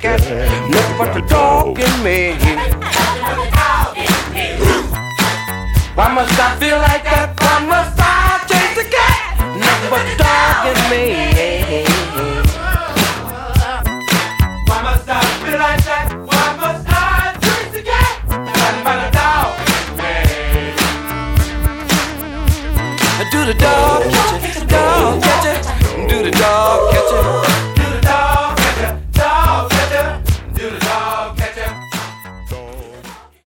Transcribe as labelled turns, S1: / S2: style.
S1: cat. Nothing but the dog in me. Why must I feel like that? Why must I chase the cat? Nothing but the dog in me.